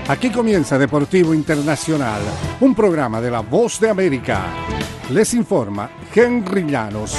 Aquí comienza Deportivo Internacional, un programa de La Voz de América. Les informa Henry Llanos.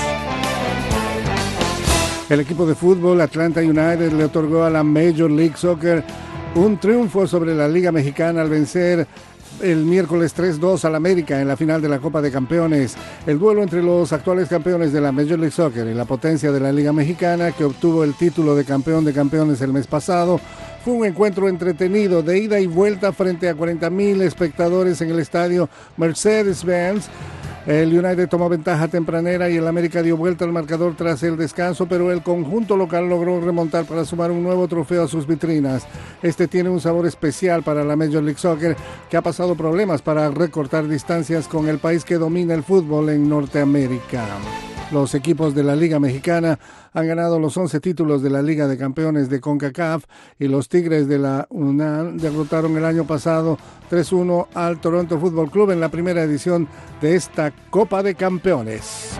El equipo de fútbol Atlanta United le otorgó a la Major League Soccer un triunfo sobre la Liga Mexicana al vencer el miércoles 3-2 al América en la final de la Copa de Campeones. El duelo entre los actuales campeones de la Major League Soccer y la potencia de la Liga Mexicana, que obtuvo el título de campeón de campeones el mes pasado, fue un encuentro entretenido de ida y vuelta frente a 40,000 espectadores en el estadio Mercedes-Benz. El United tomó ventaja tempranera y el América dio vuelta al marcador tras el descanso, pero el conjunto local logró remontar para sumar un nuevo trofeo a sus vitrinas. Este tiene un sabor especial para la Major League Soccer, que ha pasado problemas para recortar distancias con el país que domina el fútbol en Norteamérica. Los equipos de la Liga Mexicana han ganado los 11 títulos de la Liga de Campeones de CONCACAF y los Tigres de la UNAM derrotaron el año pasado 3-1 al Toronto Football Club en la primera edición de esta Copa de Campeones.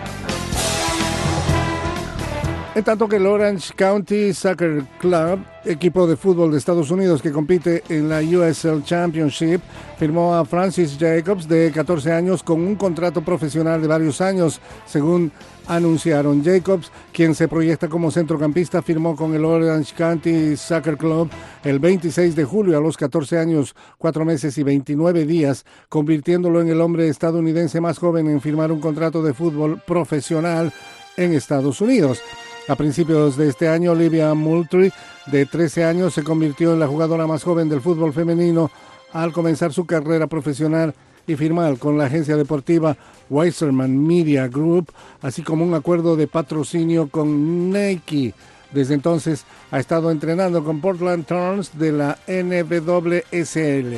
En tanto que el Orange County Soccer Club, equipo de fútbol de Estados Unidos que compite en la USL Championship, firmó a Francis Jacobs, de 14 años, con un contrato profesional de varios años, según anunciaron. Jacobs, quien se proyecta como centrocampista, firmó con el Orange County Soccer Club el 26 de julio a los 14 años, 4 meses y 29 días, convirtiéndolo en el hombre estadounidense más joven en firmar un contrato de fútbol profesional en Estados Unidos. A principios de este año, Olivia Moultrie, de 13 años, se convirtió en la jugadora más joven del fútbol femenino al comenzar su carrera profesional y firmar con la agencia deportiva Weiserman Media Group, así como un acuerdo de patrocinio con Nike. Desde entonces ha estado entrenando con Portland Thorns de la NWSL.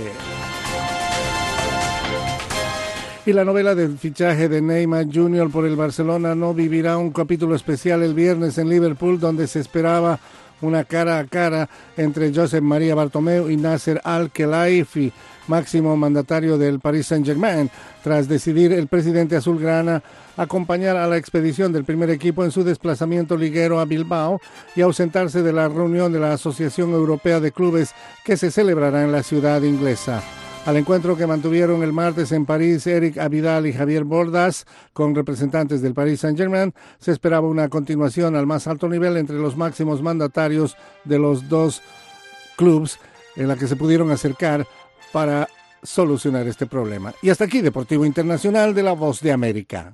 Y la novela del fichaje de Neymar Jr. por el Barcelona no vivirá un capítulo especial el viernes en Liverpool, donde se esperaba una cara a cara entre Josep María Bartomeu y Nasser Al-Khelaifi, máximo mandatario del Paris Saint-Germain, tras decidir el presidente azulgrana acompañar a la expedición del primer equipo en su desplazamiento liguero a Bilbao y ausentarse de la reunión de la Asociación Europea de Clubes que se celebrará en la ciudad inglesa. Al encuentro que mantuvieron el martes en París Eric Abidal y Javier Bordas con representantes del Paris Saint-Germain, se esperaba una continuación al más alto nivel entre los máximos mandatarios de los dos clubes, en la que se pudieron acercar para solucionar este problema. Y hasta aquí Deportivo Internacional de La Voz de América.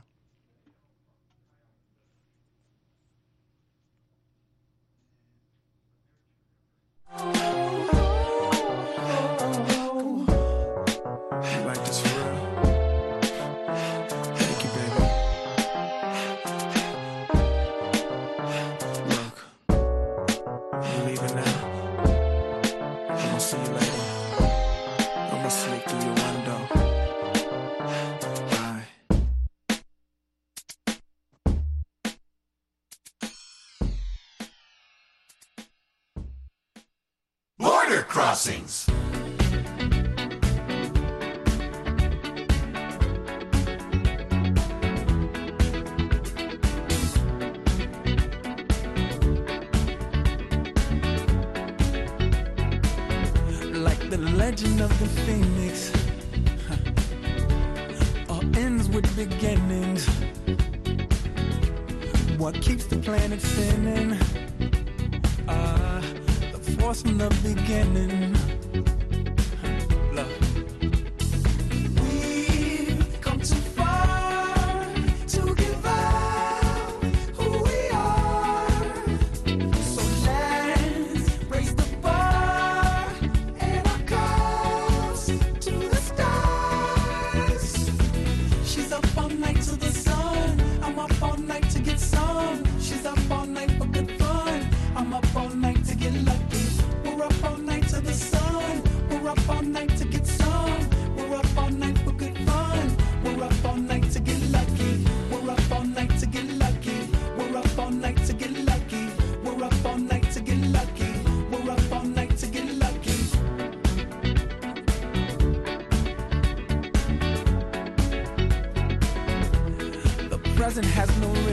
Crossings. Like the legend of the Phoenix, all ends with beginnings. What keeps the planet spinning? The force from the beginning.